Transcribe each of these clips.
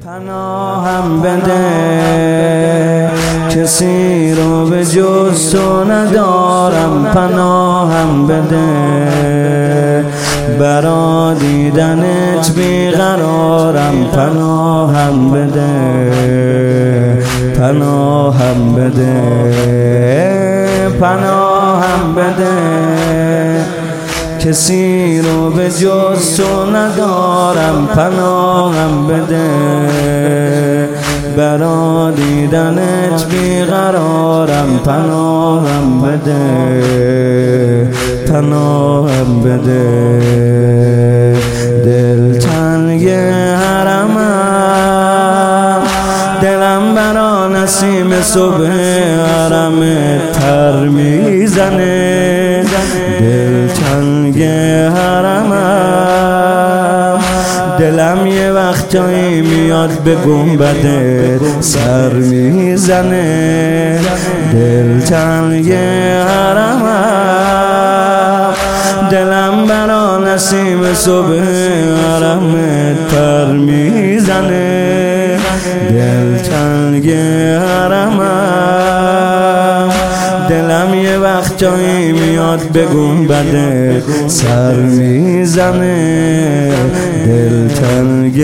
پناهم بده، کسی رو به جز تو ندارم. پناهم بده، برا دیدنت بیقرارم. پناهم بده، پناهم بده، پناهم بده، کسی رو به جز تو ندارم. پناهم بده، برا دیدنت بیقرارم. پناهم بده، پناهم بده، دلتنگ حرمم، دلم برا نسیم صبح حرم تر میزنه. دلتنگ حرمم، دلم یه وقتایی میاد به گنبدت سر میزنه. دلتنگ حرمم، دلم برا نسیم صبح حرم تر میزنه. دلتنگ حرمم، دلم یه وقتایی میاد به گنبدت سر میزنه. دلتنگ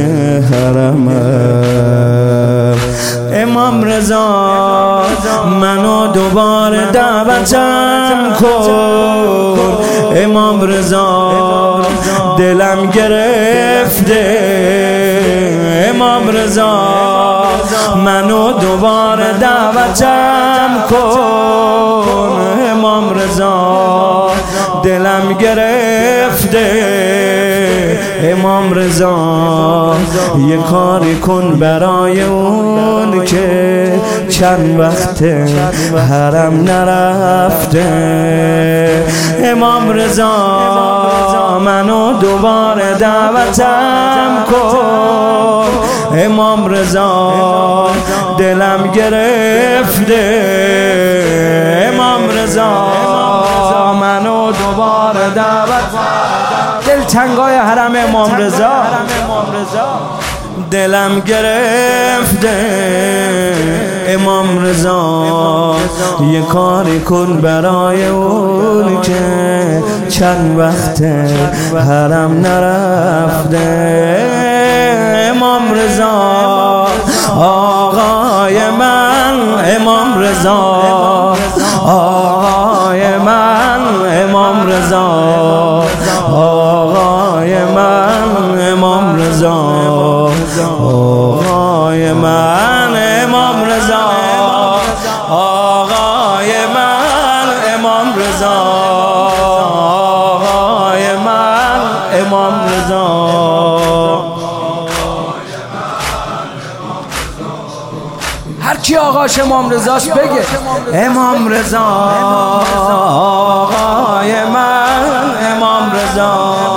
حرمم، امام رضا منو دوباره دعوتم کن. امام رضا دلم گرفته. امام رضا منو دوباره دعوتم کن. امام رضا دلم گرفته. امام رضا یه کاری کن برای اون که چند وقت حرم نرفته. امام رضا منو دوباره دعوتم کن. امام رضا دلم گرفته. امام رضا منو دوباره دعوت. دلتنگای حرم امام رضا، دلم گرفته. امام رضا یه کاری کن برای اون که چند وقت حرم نرفته. امام رضا آقای من، امام رضا آقای من، امام رضا آقای من، امام رضا آقای من، امام رضا آقای من، امام رضا آقای من، امام رضا. هر کی آقاش امام رضاش بگه امام رضا آقای من، امام رضا.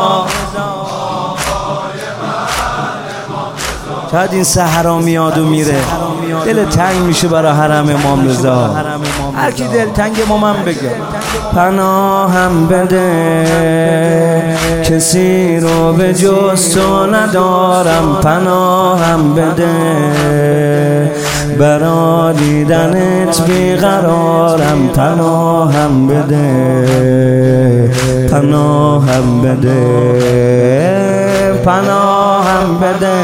شاید این صحرا میاد و میره، دل تنگ میشه برای حرم امام رضا. هر کی دل تنگ امام بگه پناهم بده، کسی رو به جز تو ندارم. پناهم بده، برا دیدنت بیقرارم. پناهم بده، پناهم بده، پناهم بده،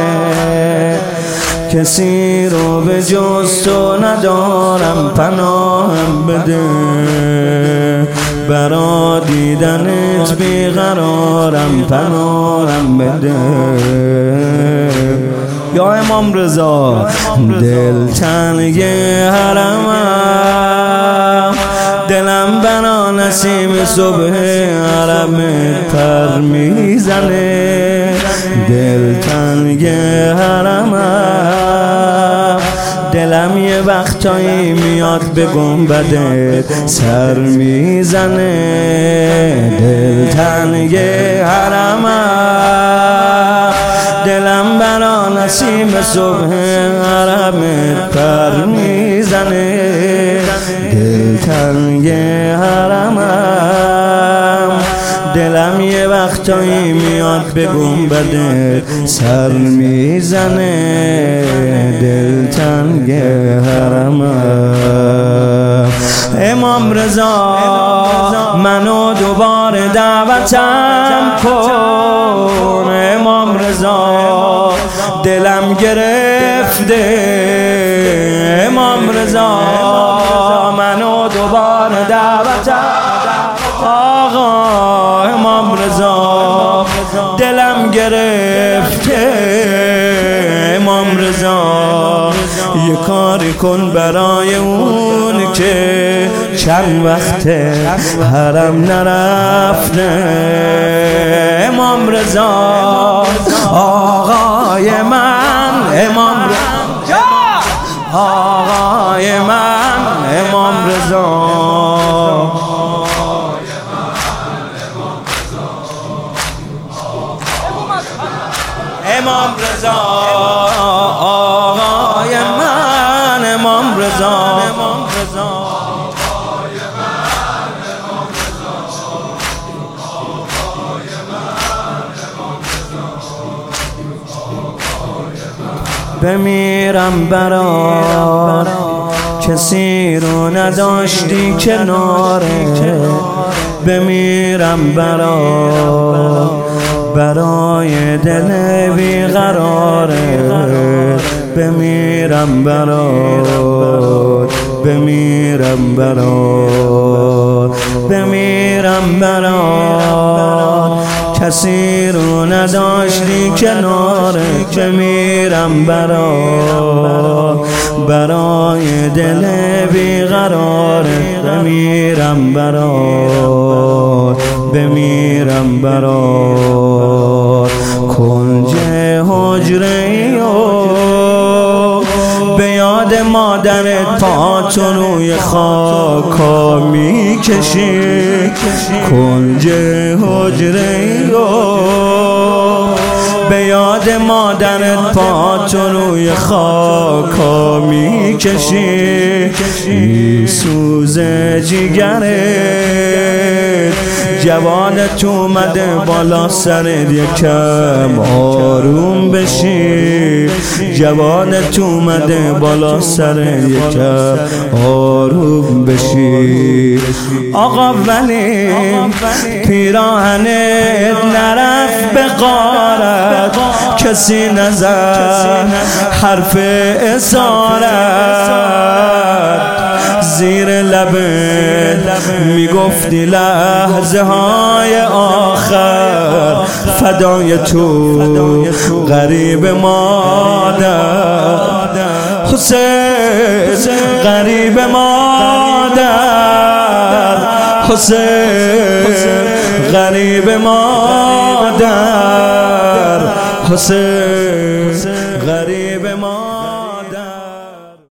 کسی رو به جز تو ندارم. پناهم بده، برا دیدنت بیقرارم. پناهم بده. یا امام رضا دلتنگ حرمم، دلم برا نسیم صبح حرم پر میزنه. دلتنگ حرمم، دلم یه وقتایی میاد به گنبدت سر میزنه. دلتنگ حرمم، دلم برا نسیم صبح حرم پر میزنه. دلتنگ حرمم، دلم یه وقتایی میاد به گنبدت سر میزنه. امام رضا منو دوباره دعوتم کن، امام رضا دلم گرفته، امام رضا منو دوباره دعوتم، آقا امام رضا دلم گرفته، امام رضا یه کاری کن برای اون که چند وقت حرم نرفته، امام رضا آقای من، امام رضا آقای من، امام رضا امام رضا آقای من، امام رضا امام رضا بمیرم برات کسی رو نداشتی کناره، بمیرم برات برای دل بیقراره، بمیرم برات، بمیرم برات، بمیرم برات کسی رو نداشتی کناره، بمیرم برات برای دل بیقراره، بمیرم برات، بمیرم برات کنج حجره به یاد مادرت پاتون روی خاکا میکشی، کنج حجره به یاد مادرت پاتون روی خاکا میکشی، میسوزه جگرت جوانت اومده بالا سرت، یکم آروم بشی، جوانت اومده بالا سرت، یکم آروم بشی، آقا ولی پیراهنت نرفت به غارت، کسی نزد حرف اسارت، زیر لبت میگفتی لحظه های آخر فدای تو غریب مادر، حسین غریب مادر، حسین غریب مادر، حسین غریب